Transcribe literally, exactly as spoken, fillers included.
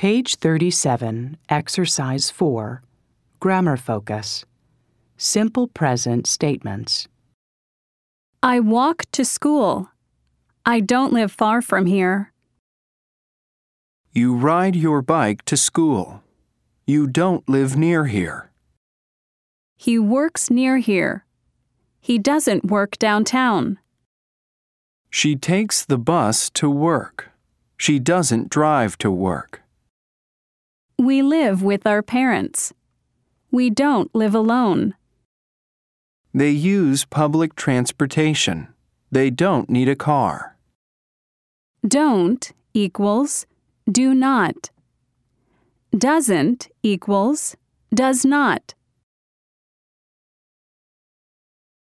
Page thirty-seven, Exercise four, Grammar Focus. Simple present statements. I walk to school. I don't live far from here. You ride your bike to school. You don't live near here. He works near here. He doesn't work downtown. She takes the bus to work. She doesn't drive to work. We live with our parents. We don't live alone. They use public transportation. They don't need a car. Don't equals do not. Doesn't equals does not.